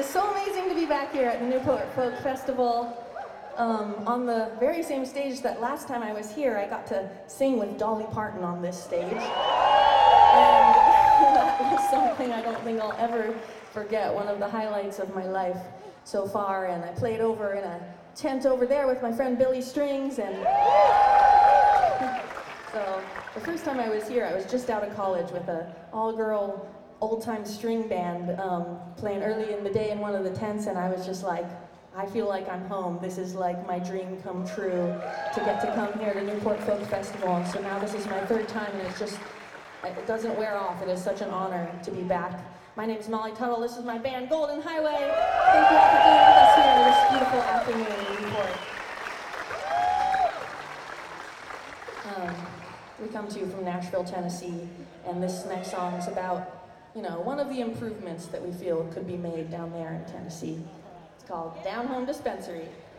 is so amazing to be back here at the Newport Folk Festival. On the very same stage that last time I was here, I got to sing with Dolly Parton on this stage. And that was something I don't think I'll ever forget, one of the highlights of my life so far. And I played over in a tent over there with my friend Billy Strings, and so the first time I was here, I was just out of college with an all-girl old-time string band playing early in the day in one of the tents, and I was just like, I feel like I'm home. This is like my dream come true to get to come here to Newport Folk Festival. And so now this is my third time, and it doesn't wear off. It is such an honor to be back. My name is Molly Tuttle. This is my band, Golden Highway. Thank you all for being with us here this beautiful afternoon in Newport. We come to you from Nashville, Tennessee, and this next song is about, one of the improvements that we feel could be made down there in Tennessee. It's called Down Home Dispensary.